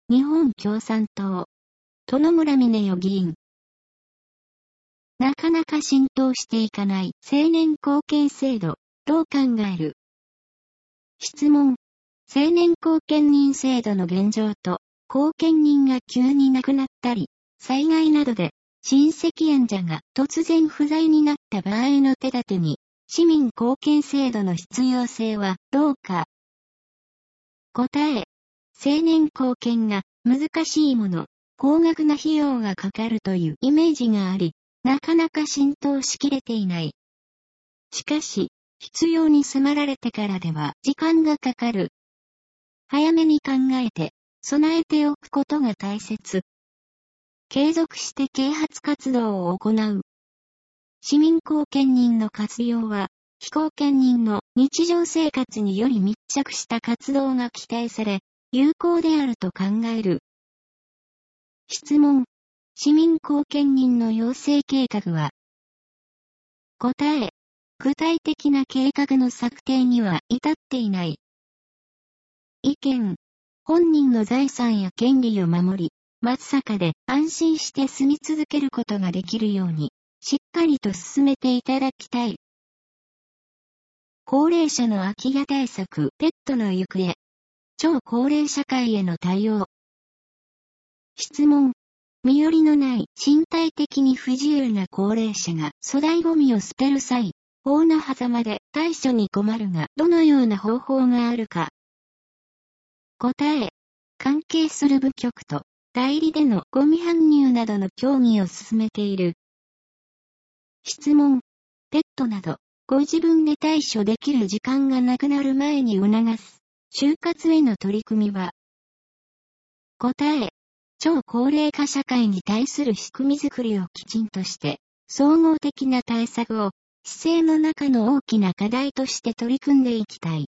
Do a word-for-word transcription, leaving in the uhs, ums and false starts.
日本共産党。殿村峰代議員。なかなか浸透していかない青年後見制度、どう考える？質問。青年後見人制度の現状と、後見人が急に亡くなったり、災害などで親戚縁者が突然不在になった場合の手立てに、市民後見制度の必要性はどうか？答え。青年後見が難しいもの、高額な費用がかかるというイメージがあり、なかなか浸透しきれていない。しかし、必要に迫られてからでは時間がかかる。早めに考えて、備えておくことが大切。継続して啓発活動を行う。市民後見人の活用は、非後見人の日常生活により密着した活動が期待され、有効であると考える。質問。市民後見人の養成計画は？答え。具体的な計画の策定には至っていない。意見。本人の財産や権利を守り、松阪で安心して住み続けることができるように、しっかりと進めていただきたい。高齢者の空き家対策、ペットの行方。超高齢社会への対応。質問。身寄りのない身体的に不自由な高齢者が粗大ゴミを捨てる際、法の狭間で対処に困るがどのような方法があるか。答え。関係する部局と代理でのゴミ搬入などの協議を進めている。質問。ペットなど、ご自分で対処できる時間がなくなる前に促す、終活への取り組みは？答え。超高齢化社会に対する仕組みづくりをきちんとして、総合的な対策を、市政の中の大きな課題として取り組んでいきたい。